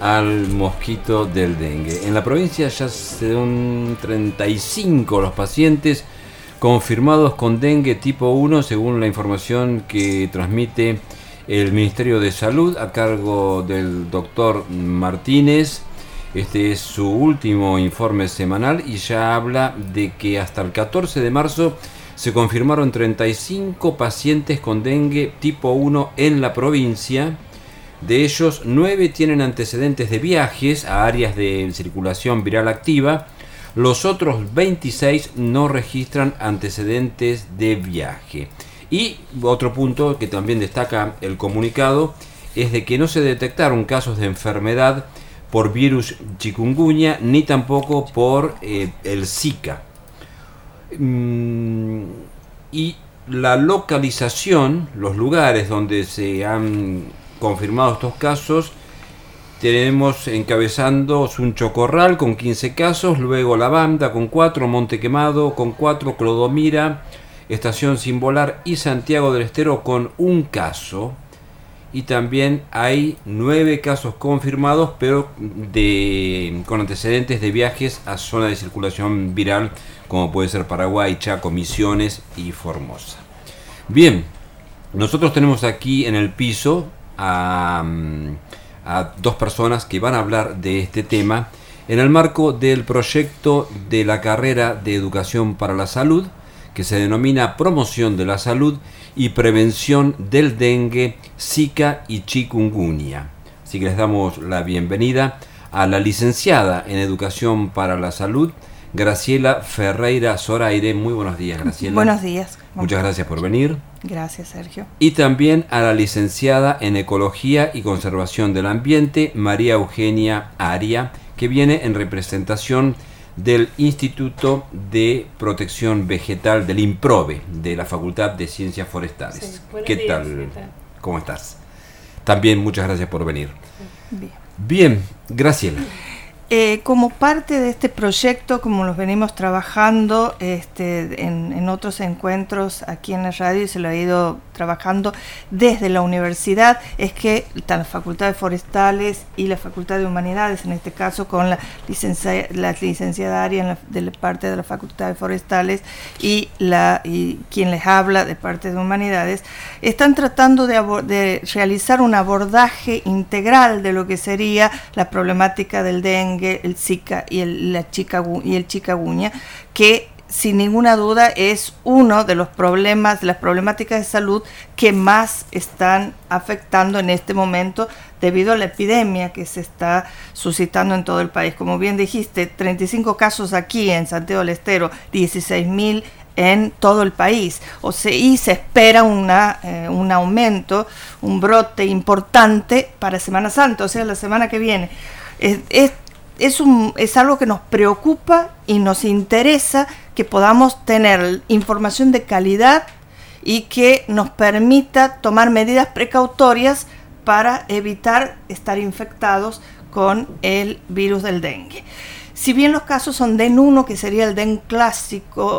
al mosquito del dengue. En la provincia ya son 35 los pacientes confirmados con dengue tipo 1, según la información que transmite el Ministerio de Salud a cargo del doctor Martínez. Este es su último informe semanal y ya habla de que hasta el 14 de marzo se confirmaron 35 pacientes con dengue tipo 1 en la provincia. De ellos, 9 tienen antecedentes de viajes a áreas de circulación viral activa. Los otros 26 no registran antecedentes de viaje. Y otro punto que también destaca el comunicado es de que no se detectaron casos de enfermedad por virus chikungunya ni tampoco por el Zika. Y la localización, los lugares donde se han confirmado estos casos, tenemos encabezando Sunchocorral con 15 casos, luego La Banda con 4, Monte Quemado con 4, Clodomira, Estación Sin Volar y Santiago del Estero con 1 caso. Y también hay 9 casos confirmados, pero con antecedentes de viajes a zonas de circulación viral, como puede ser Paraguay, Chaco, Misiones y Formosa. Bien, nosotros tenemos aquí en el piso a 2 personas que van a hablar de este tema en el marco del proyecto de la carrera de Educación para la Salud, que se denomina Promoción de la Salud y Prevención del Dengue, Zika y Chikungunya. Así que les damos la bienvenida a la licenciada en Educación para la Salud, Graciela Ferreira Zoraire. Muy buenos días, Graciela. Buenos días. Muchas gracias por venir. Gracias, Sergio. Y también a la licenciada en Ecología y Conservación del Ambiente, María Eugenia Aria, que viene en representación del Instituto de Protección Vegetal del INPROVE, de la Facultad de Ciencias Forestales. Sí, ¿Qué tal? ¿Cómo estás? También muchas gracias por venir. Bien, Graciela. Como parte de este proyecto, como los venimos trabajando en otros encuentros aquí en la radio y se lo ha ido trabajando desde la universidad, es que la Facultad de Forestales y la Facultad de Humanidades, en este caso con la licenciada Aria de la parte de la Facultad de Forestales y quien les habla de parte de Humanidades, están tratando de realizar un abordaje integral de lo que sería la problemática del dengue, el Zika y el chikungunya, que sin ninguna duda es uno de los problemas, de las problemáticas de salud que más están afectando en este momento debido a la epidemia que se está suscitando en todo el país. Como bien dijiste, 35 casos aquí en Santiago del Estero, 16.000 en todo el país, y se espera un aumento, un brote importante para Semana Santa, o sea, la semana que viene. Es algo que nos preocupa y nos interesa que podamos tener información de calidad y que nos permita tomar medidas precautorias para evitar estar infectados con el virus del dengue. Si bien los casos son DEN 1, que sería el dengue clásico,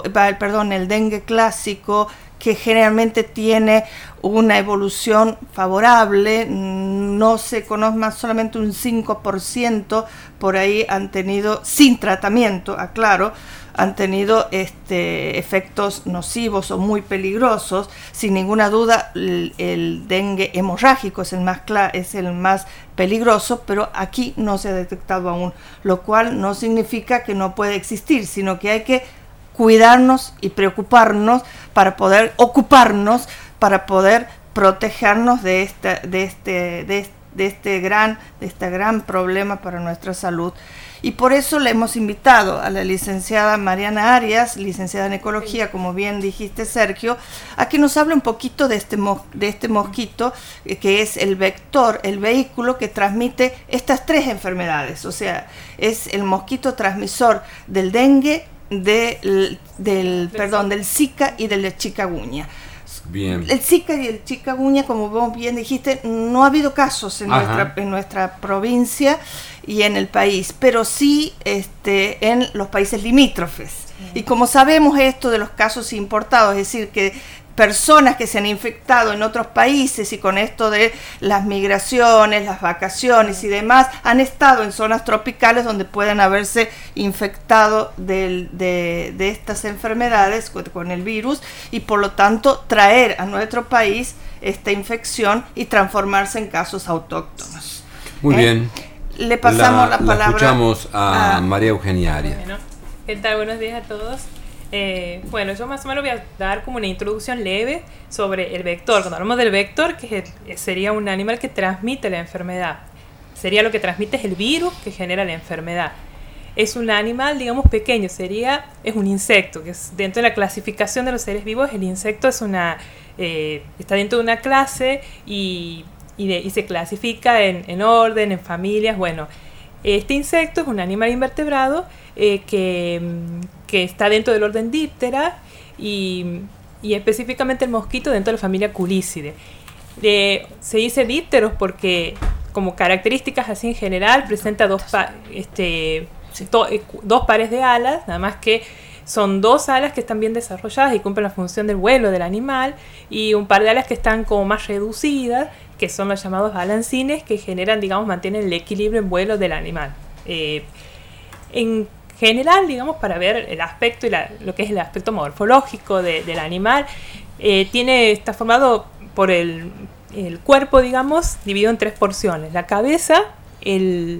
que generalmente tiene una evolución favorable, no se conoce más, solamente un 5% por ahí han tenido, sin tratamiento, aclaro, han tenido efectos nocivos o muy peligrosos. Sin ninguna duda el dengue hemorrágico es el más peligroso, pero aquí no se ha detectado aún, lo cual no significa que no puede existir, sino que hay que cuidarnos y preocuparnos para poder ocuparnos, para poder protegernos de este gran problema para nuestra salud. Y por eso le hemos invitado a la licenciada Mariana Arias, licenciada en Ecología, como bien dijiste, Sergio, a que nos hable un poquito de este mosquito, que es el vector, el vehículo que transmite estas 3 enfermedades. O sea, es el mosquito transmisor del dengue, del Zika y del chikungunya. Bien. El Zika y el chikungunya, como vos bien dijiste, no ha habido casos en nuestra provincia y en el país, pero sí en los países limítrofes. Y como sabemos esto de los casos importados, es decir, que personas que se han infectado en otros países y con esto de las migraciones, las vacaciones y demás, han estado en zonas tropicales donde pueden haberse infectado de estas enfermedades con el virus y por lo tanto traer a nuestro país esta infección y transformarse en casos autóctonos. Muy bien. Le pasamos la palabra. Escuchamos a María Eugenia Arias. Bueno, ¿qué tal? Buenos días a todos. Bueno, yo más o menos voy a dar como una introducción leve sobre el vector. Cuando hablamos del vector, que sería un animal que transmite la enfermedad. Sería lo que transmite es el virus que genera la enfermedad. Es un animal, digamos, pequeño. Es un insecto, que es dentro de la clasificación de los seres vivos. El insecto es está dentro de una clase y se clasifica en orden, en familias. Bueno, este insecto es un animal invertebrado que está dentro del orden Diptera y específicamente el mosquito dentro de la familia Culicidae. Se dice dípteros porque como características así en general presenta dos pares de alas, nada más que son dos alas que están bien desarrolladas y cumplen la función del vuelo del animal, y un par de alas que están como más reducidas, que son los llamados balancines, que generan, digamos, mantienen el equilibrio en vuelo del animal. En general, digamos, para ver el aspecto y lo que es el aspecto morfológico del animal, está formado por el cuerpo, digamos, dividido en tres porciones: la cabeza, el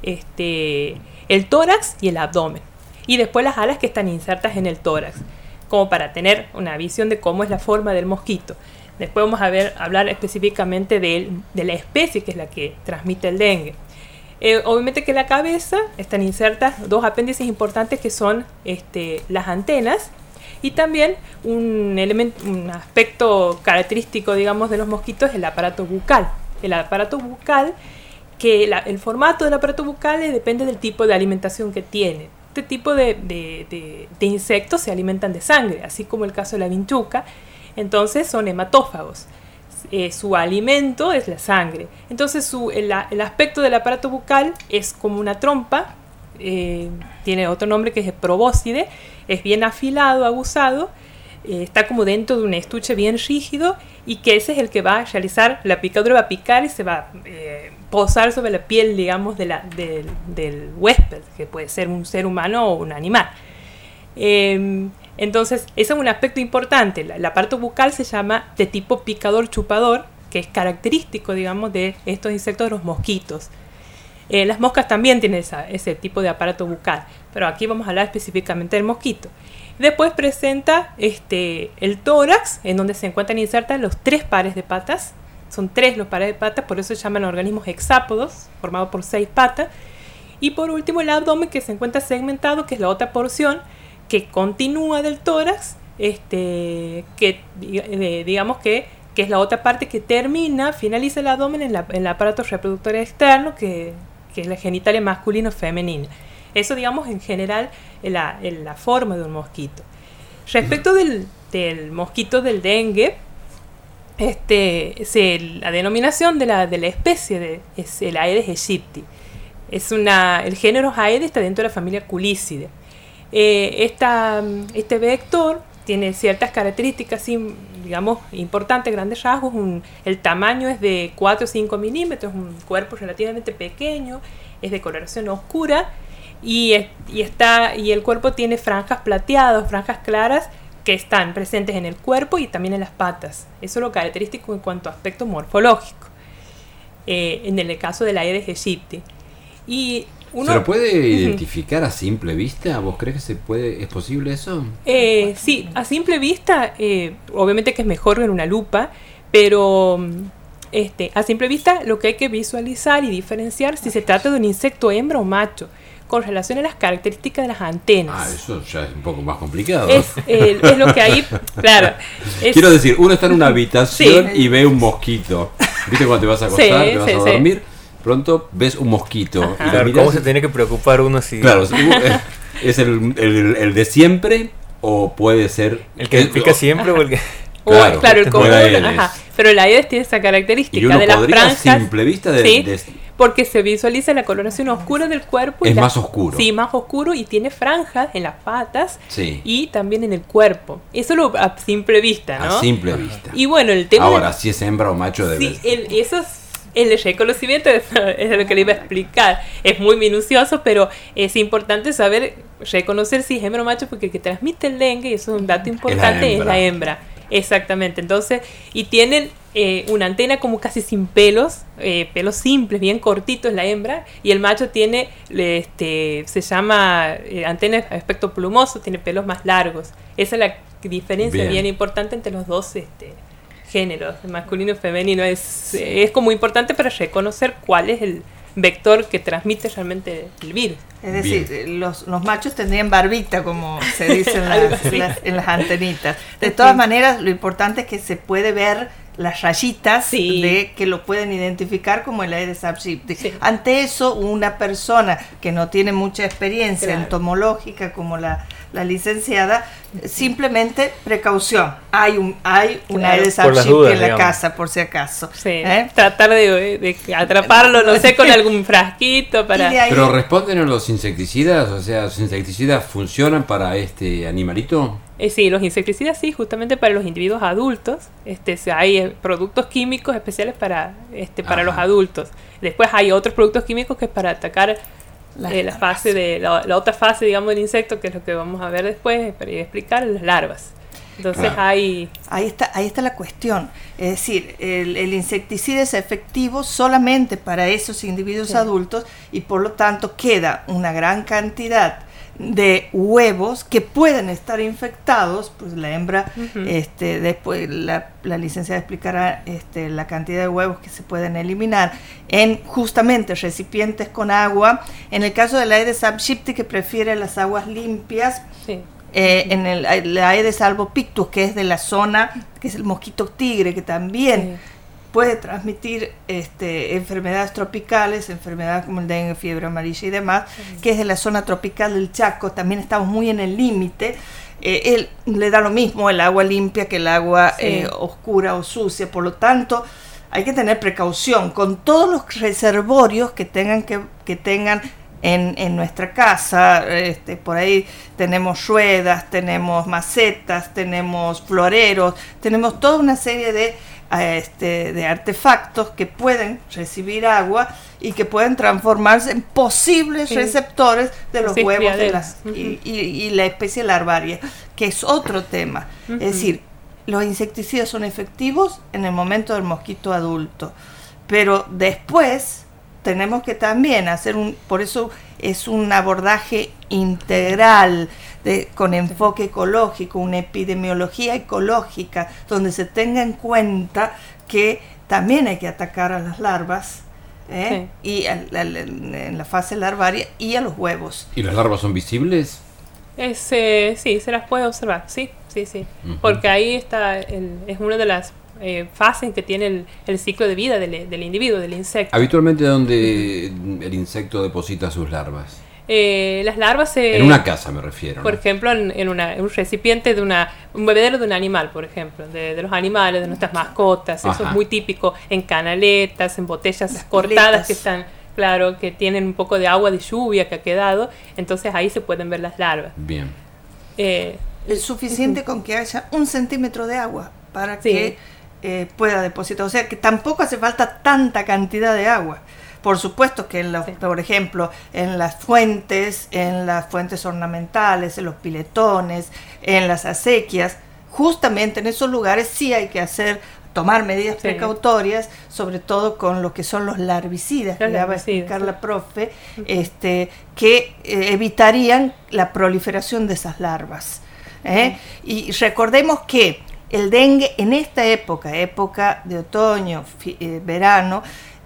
tórax y el abdomen, y después las alas que están insertas en el tórax, como para tener una visión de cómo es la forma del mosquito. Después vamos a hablar específicamente de la especie que es la que transmite el dengue. Obviamente que en la cabeza están insertas dos apéndices importantes que son las antenas, y también un aspecto característico, digamos, de los mosquitos es el aparato bucal. El aparato bucal, que el formato del aparato bucal depende del tipo de alimentación que tiene. Este tipo de insectos se alimentan de sangre, así como el caso de la vinchuca. Entonces son hematófagos. Su alimento es la sangre. Entonces el aspecto del aparato bucal es como una trompa. Tiene otro nombre que es probóscide. Es bien afilado, aguzado. Está como dentro de un estuche bien rígido, y que ese es el que va a realizar la picadura, va a picar y se va a posar sobre la piel, digamos, del huésped, que puede ser un ser humano o un animal. Entonces, ese es un aspecto importante. El aparato bucal se llama de tipo picador-chupador, que es característico, digamos, de estos insectos, de los mosquitos. Las moscas también tienen ese tipo de aparato bucal, pero aquí vamos a hablar específicamente del mosquito. Después presenta el tórax, en donde se encuentran insertas los tres pares de patas. Son tres los pares de patas, por eso se llaman organismos hexápodos, formados por 6 patas. Y por último el abdomen, que se encuentra segmentado, que es la otra porción que continúa del tórax, digamos que es la otra parte que finaliza el abdomen en el aparato reproductor externo, que es la genitalia masculina o femenina. Eso, digamos, en general, la forma de un mosquito. Respecto del mosquito del dengue, la denominación de la especie es el Aedes aegypti. El género Aedes está dentro de la familia Culicidae. Este vector tiene ciertas características, digamos, importantes, grandes rasgos. El tamaño es de 4 o 5 milímetros, un cuerpo relativamente pequeño, es de coloración oscura, y el cuerpo tiene franjas plateadas, franjas claras, que están presentes en el cuerpo y también en las patas. Eso es lo característico en cuanto a aspecto morfológico, en el caso del Aedes aegypti. ¿Se lo puede identificar a simple vista? ¿Vos crees que es posible eso? Sí, a simple vista, obviamente que es mejor en una lupa, pero a simple vista lo que hay que visualizar y diferenciar si se trata de un insecto hembra o macho, con relación a las características de las antenas. Eso ya es un poco más complicado. Es lo que hay, claro. Quiero decir, uno está en una habitación y ve un mosquito. ¿Viste cuando te vas a acostar, te vas a dormir? Pronto ves un mosquito. Y claro, ¿cómo se tiene que preocupar uno si...? Claro, ¿es el de siempre o puede ser... ¿El que pica siempre o el que...? Claro, el común, pero el Aedes tiene esa característica y uno de las podría franjas. A simple vista porque se visualiza la coloración oscura del cuerpo. Es más oscuro. Sí, más oscuro, y tiene franjas en las patas Sí. y también en el cuerpo. Eso a simple vista, ¿no? A simple vista. Y bueno, el tema... Ahora, si es hembra o macho debe Sí, eso es el reconocimiento, es lo que le iba a explicar. Es muy minucioso, pero es importante saber reconocer si es hembra o macho, porque el que transmite el dengue, y eso es un dato importante, es la hembra. Exactamente. Entonces, y tienen una antena como casi sin pelos, pelos simples, bien cortitos la hembra, y el macho tiene, se llama antena de aspecto plumoso, tiene pelos más largos. Esa es la diferencia bien importante entre los dos géneros, masculino y femenino. Es como importante para reconocer cuál es el vector que transmite realmente el virus. Es decir, los machos tendrían barbita, como se dice en las antenitas. De todas maneras, lo importante es que se puede ver las rayitas de que lo pueden identificar como el Aedes aegypti. Sí. Ante eso, una persona que no tiene mucha experiencia entomológica como la licenciada, simplemente precaución. Hay un Aedes aegypti en la casa, por si acaso. Sí. Tratar de atraparlo, no sé, con algún frasquito para... Pero responden a los insecticidas, o sea, ¿los insecticidas funcionan para este animalito? Sí, los insecticidas sí, justamente para los individuos adultos. Hay productos químicos especiales para los adultos. Después hay otros productos químicos que es para atacar la fase la otra fase, digamos, del insecto, que es lo que vamos a ver después, para explicar las larvas. Entonces ahí está la cuestión. Es decir, el insecticida es efectivo solamente para esos individuos adultos, y por lo tanto queda una gran cantidad de huevos que pueden estar infectados. Pues la hembra, después la licenciada explicará la cantidad de huevos que se pueden eliminar en justamente recipientes con agua. En el caso de la Aedes aegypti, que prefiere las aguas limpias, en el Aedes albopictus, que es de la zona, que es el mosquito tigre, que también puede transmitir enfermedades tropicales, enfermedades como el dengue, fiebre amarilla y demás, que es de la zona tropical del Chaco. También estamos muy en el límite. Él le da lo mismo el agua limpia que el agua oscura o sucia. Por lo tanto, hay que tener precaución con todos los reservorios que tengan en nuestra casa. Por ahí tenemos ruedas, tenemos macetas, tenemos floreros, tenemos toda una serie de artefactos que pueden recibir agua y que pueden transformarse en posibles receptores de los huevos y la especie larvaria, que es otro tema. Es decir, los insecticidas son efectivos en el momento del mosquito adulto, pero después tenemos que también por eso es un abordaje integral, con enfoque ecológico, una epidemiología ecológica, donde se tenga en cuenta que también hay que atacar a las larvas, y en la fase larvaria, y a los huevos. ¿Y las larvas son visibles? Sí, se las puede observar, sí. Porque ahí está, es una de las fases que tiene el ciclo de vida del individuo, del insecto. ¿Habitualmente dónde el insecto deposita sus larvas? Las larvas en una casa me refiero, por ejemplo, en un recipiente un bebedero de un animal, por ejemplo, de los animales, de nuestras mascotas. Eso es muy típico, en canaletas, en botellas cortadas que están, claro, que tienen un poco de agua de lluvia que ha quedado. Entonces ahí se pueden ver las larvas. Bien. Es suficiente con que haya 1 centímetro de agua para que pueda depositar. O sea que tampoco hace falta tanta cantidad de agua. Por supuesto que por ejemplo, en las fuentes ornamentales, en los piletones, en las acequias, justamente en esos lugares sí hay que tomar medidas precautorias, sobre todo con lo que son los larvicidas, que ya va a explicar la profe, que evitarían la proliferación de esas larvas. Y recordemos que el dengue en esta época de otoño, verano,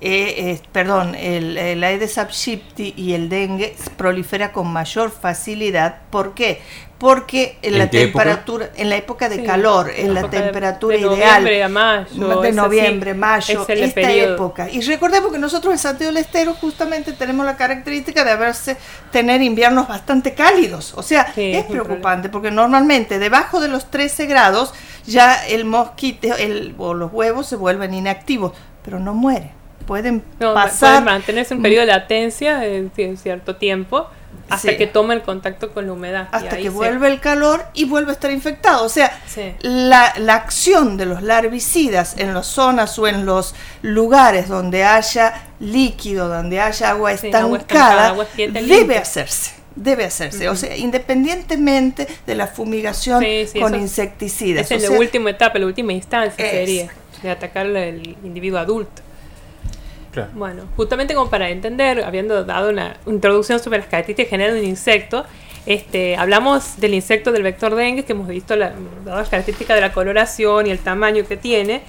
el Aedes aegypti y el dengue prolifera con mayor facilidad. ¿Por qué? Porque en la temperatura, en la época de calor, en la temperatura ideal, de noviembre a mayo, esta época. Y recordemos que nosotros en Santiago del Estero justamente tenemos la característica de tener inviernos bastante cálidos. O sea, es preocupante porque normalmente debajo de los 13 grados ya el mosquito o los huevos se vuelven inactivos, pero no mueren. pueden No, pasar. pueden mantenerse un periodo de latencia de cierto tiempo hasta Sí. que toma el contacto con la humedad. Y Hasta ahí que vuelve el calor y vuelve a estar infectado. O sea, Sí. la acción de los larvicidas en las zonas o en los lugares donde haya líquido, donde haya agua Sí, estancada, agua estancada, agua quieta, debe limpia. hacerse. Debe hacerse, o sea, independientemente de la fumigación Sí, con eso insecticidas. Esa es o la sea, última etapa, la última instancia sería Exacto. de atacar al individuo adulto. Claro. Bueno, justamente como para entender, habiendo dado una introducción sobre las características generales de un insecto, hablamos del insecto del vector dengue, que hemos visto dado las características de la coloración y el tamaño que tiene.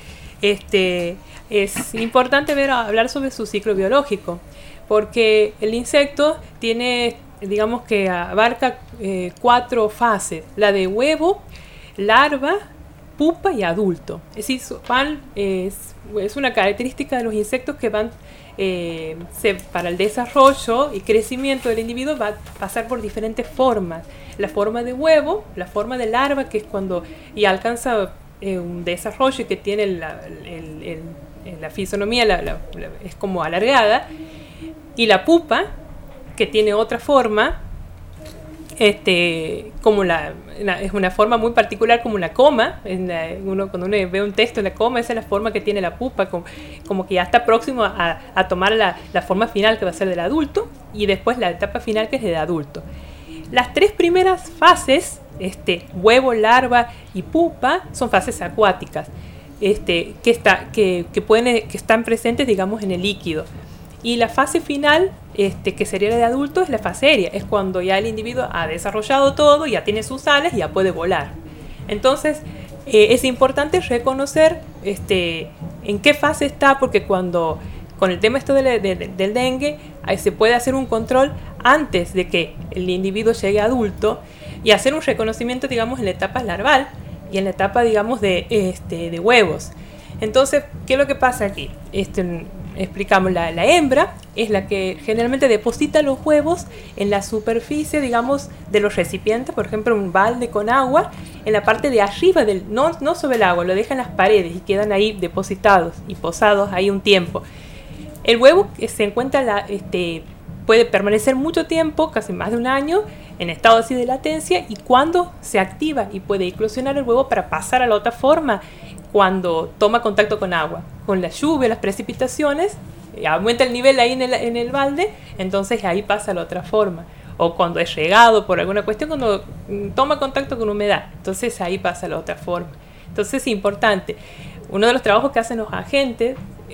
Es importante hablar sobre su ciclo biológico, porque el insecto tiene, digamos que abarca 4 fases: la de huevo, larva, pupa y adulto. Es decir, es una característica de los insectos que van para el desarrollo y crecimiento del individuo va a pasar por diferentes formas. La forma de huevo, la forma de larva, que es cuando alcanza un desarrollo y que tiene la fisonomía es como alargada, y la pupa, que tiene otra forma, como es una forma muy particular, como una coma. Cuando uno ve un texto en la coma, esa es la forma que tiene la pupa, como que ya está próximo a tomar la forma final, que va a ser del adulto, y después la etapa final, que es del adulto. Las 3 primeras fases, huevo, larva y pupa, son fases acuáticas, que están presentes, digamos, en el líquido. Y la fase final, que sería la de adulto, es la fase aérea. Es cuando ya el individuo ha desarrollado todo, ya tiene sus alas y ya puede volar. Entonces, es importante reconocer en qué fase está, porque con el tema del dengue, se puede hacer un control antes de que el individuo llegue a adulto y hacer un reconocimiento, digamos, en la etapa larval y en la etapa, digamos, de huevos. Entonces, ¿qué es lo que pasa aquí? Explicamos, la hembra es la que generalmente deposita los huevos en la superficie, digamos, de los recipientes, por ejemplo, un balde con agua, en la parte de arriba, no sobre el agua, lo deja en las paredes y quedan ahí depositados y posados ahí un tiempo. El huevo se encuentra, puede permanecer mucho tiempo, casi más de un año, en estado así de latencia, y cuando se activa y puede eclosionar el huevo para pasar a la otra forma, cuando toma contacto con agua, con la lluvia, las precipitaciones, aumenta el nivel ahí en el balde, entonces ahí pasa a la otra forma. O cuando es regado por alguna cuestión, cuando toma contacto con humedad, entonces ahí pasa a la otra forma. Entonces es importante. Uno de los trabajos que hacen los agentes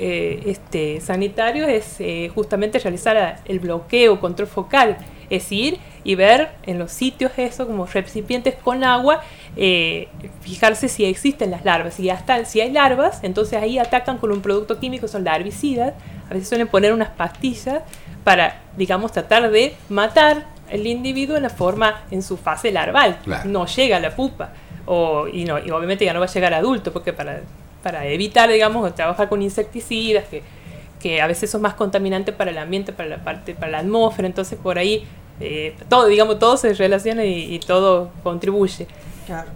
sanitarios es justamente realizar el bloqueo, control focal, es ir y ver en los sitios como recipientes con agua, fijarse si existen las larvas. Si hay larvas, entonces ahí atacan con un producto químico, son larvicidas. A veces suelen poner unas pastillas para, digamos, tratar de matar al individuo en su fase larval. Claro. No llega a la pupa, y obviamente ya no va a llegar a adulto, porque para evitar, digamos, trabajar con insecticidas que a veces son más contaminantes para el ambiente, para la atmósfera. Entonces por ahí todo se relaciona y todo contribuye. Claro.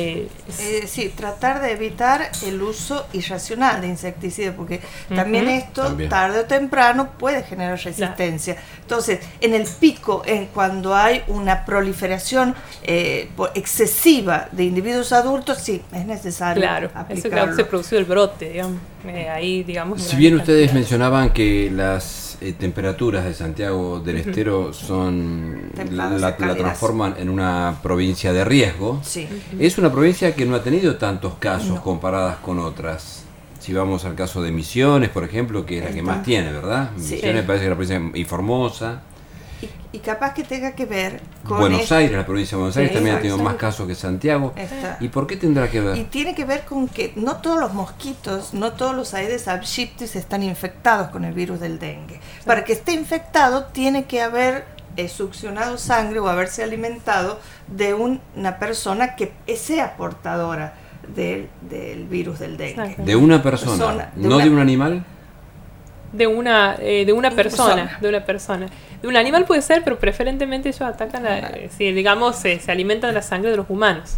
Sí, tratar de evitar el uso irracional de insecticidas, porque también esto tarde o temprano puede generar resistencia. Claro. Entonces, en el pico, cuando hay una proliferación excesiva de individuos adultos, sí, es necesario aplicarlo. Eso claro, se produce el brote, digamos. Ahí, digamos. Si bien ustedes mencionaban que las temperaturas de Santiago del Estero son la transforman en una provincia de riesgo. Sí. Es una provincia que no ha tenido tantos casos comparadas con otras. Si vamos al caso de Misiones, por ejemplo, que es la que más tiene, ¿verdad? Sí. Misiones parece que es la provincia, y Formosa. Y capaz que tenga que ver con Buenos Aires, la provincia de Buenos Aires también ha tenido más exacto. casos que Santiago. Está. ¿Y por qué tendrá que ver? Y tiene que ver con que no todos los mosquitos, no todos los Aedes aegyptis están infectados con el virus del dengue. Sí. Para que esté infectado tiene que haber succionado sangre o haberse alimentado de una persona que sea portadora del virus del dengue. ¿De una persona? ¿No de un animal? De una persona. De un animal puede ser, pero preferentemente ellos atacan, digamos, se alimentan de la sangre de los humanos.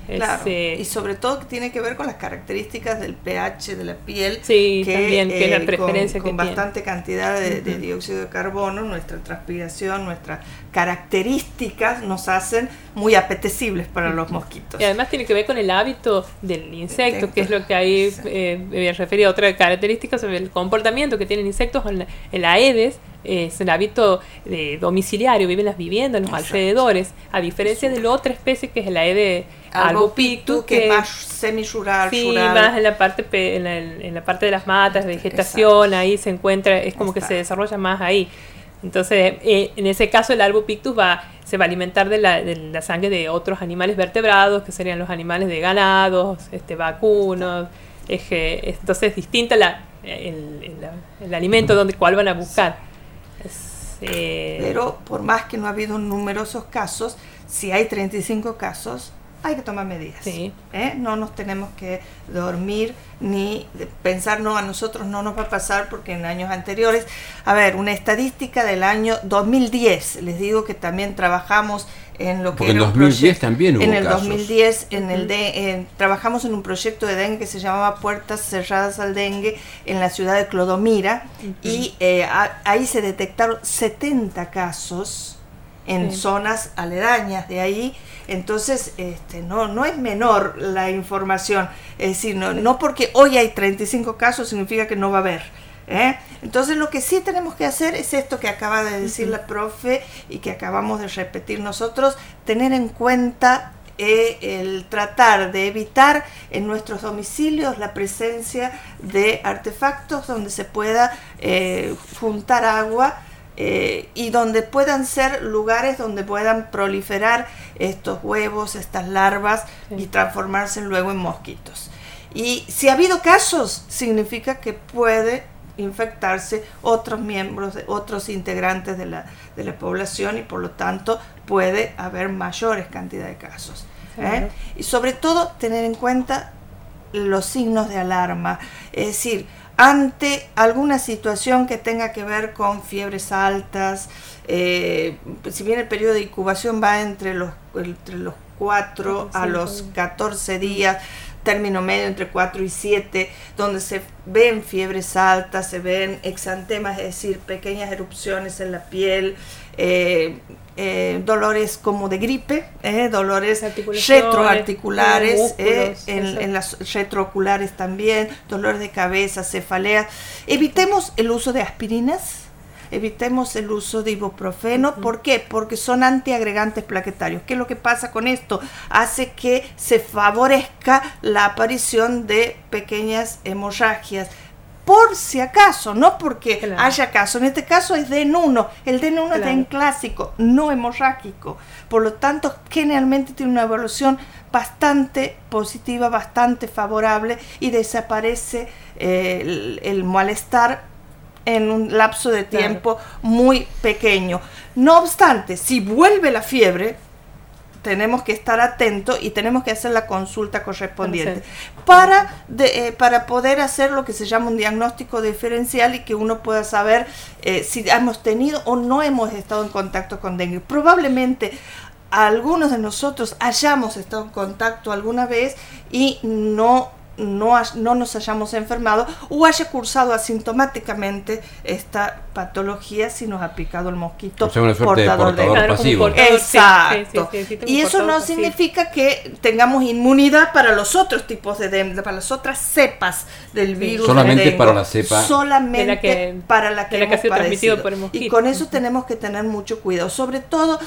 Claro, y sobre todo que tiene que ver con las características del pH de la piel, sí, también, que es la preferencia con que bastante tiene. Cantidad de dióxido de carbono, nuestra transpiración, nuestras características nos hacen muy apetecibles para los mosquitos. Y además tiene que ver con el hábito del insecto, que es lo que ahí me refería a otra característica sobre el comportamiento que tienen insectos. El Aedes es el hábito domiciliario, viven en las viviendas, en los alrededores, a diferencia de la otra especie que es el Aedes albopictus, que es más semi-rural. Sí, más en la parte en la parte de las matas, vegetación. Exacto. Ahí se encuentra, es como que se desarrolla más ahí. Entonces, en ese caso el albopictus se va a alimentar de la sangre de otros animales vertebrados, que serían los animales de ganados, vacunos. Entonces es distinta el alimento cuál van a buscar. Pero por más que no ha habido numerosos casos, si hay 35 casos, hay que tomar medidas. Sí. No nos tenemos que dormir ni pensar, no, a nosotros no nos va a pasar porque en años anteriores, a ver, una estadística del año 2010, les digo que también trabajamos en lo que porque en 2010 también hubo en el casos. 2010 trabajamos en un proyecto de dengue que se llamaba Puertas Cerradas al Dengue en la ciudad de Clodomira, y ahí se detectaron 70 casos en zonas aledañas de ahí. Entonces, no es menor la información. Es decir, no porque hoy hay 35 casos significa que no va a haber. Entonces, lo que sí tenemos que hacer es esto que acaba de decir la profe y que acabamos de repetir nosotros, tener en cuenta el tratar de evitar en nuestros domicilios la presencia de artefactos donde se pueda juntar agua, y donde puedan ser lugares donde puedan proliferar estos huevos, estas larvas, y transformarse luego en mosquitos. Y si ha habido casos, significa que puede infectarse otros miembros, otros integrantes de la población, y por lo tanto puede haber mayores cantidades de casos. Y sobre todo tener en cuenta los signos de alarma, es decir, ante alguna situación que tenga que ver con fiebres altas, si bien el periodo de incubación va entre los 4 a los 14 días, término medio entre 4 y 7, donde se ven fiebres altas, se ven exantemas, es decir, pequeñas erupciones en la piel, dolores como de gripe, dolores retroarticulares, en las retrooculares también, dolores de cabeza, cefaleas. Evitemos el uso de aspirinas, evitemos el uso de ibuprofeno. ¿Por qué? Porque son antiagregantes plaquetarios. ¿Qué es lo que pasa con esto? Hace que se favorezca la aparición de pequeñas hemorragias. Por si acaso, no porque haya caso. En este caso es DEN1. El DEN1 es DEN clásico, no hemorrágico. Por lo tanto, generalmente tiene una evolución bastante positiva, bastante favorable, y desaparece el malestar en un lapso de tiempo muy pequeño. No obstante, si vuelve la fiebre, tenemos que estar atentos y tenemos que hacer la consulta correspondiente para poder hacer lo que se llama un diagnóstico diferencial y que uno pueda saber si hemos tenido o no hemos estado en contacto con dengue. Probablemente algunos de nosotros hayamos estado en contacto alguna vez y no nos hayamos enfermado, o haya cursado asintomáticamente esta patología si nos ha picado el mosquito, o sea, una suerte portador de portador pasivo. Exacto. Sí, y eso no significa que tengamos inmunidad para los otros tipos de dengue, para las otras cepas del virus. Solamente de dengue, para la cepa. Solamente para la que hemos padecido. Por el mosquito. Y con eso tenemos que tener mucho cuidado. Sobre todo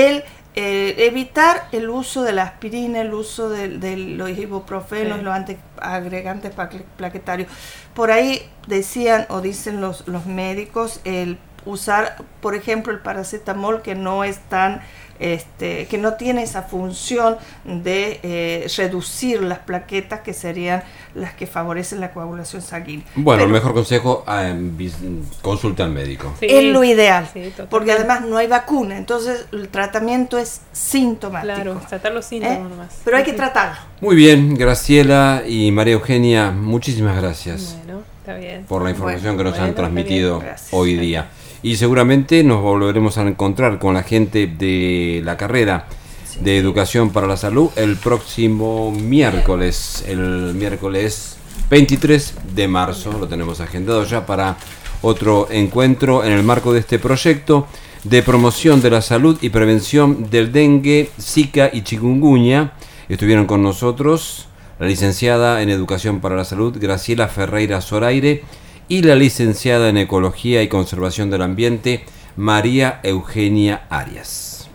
evitar el uso de la aspirina, el uso de los ibuprofenos, los antiagregantes plaquetarios. Por ahí decían o dicen los médicos el usar, por ejemplo, el paracetamol, que no es tan que no tiene esa función de reducir las plaquetas, que serían las que favorecen la coagulación sanguínea. Bueno, el mejor consejo, consulta al médico. Sí, es lo ideal, porque además no hay vacuna, entonces el tratamiento es sintomático. Claro, tratar los síntomas nomás. Pero hay que tratarlo. Muy bien, Graciela y María Eugenia, muchísimas gracias. Bueno, está bien. Por la información que nos han transmitido Gracias. hoy día. Y seguramente nos volveremos a encontrar con la gente de la carrera de Educación para la Salud el próximo miércoles, el miércoles 23 de marzo. Lo tenemos agendado ya para otro encuentro en el marco de este proyecto de promoción de la salud y prevención del dengue, zika y chikungunya. Estuvieron con nosotros la licenciada en Educación para la Salud Graciela Ferreira Zoraire y la licenciada en Ecología y Conservación del Ambiente María Eugenia Arias.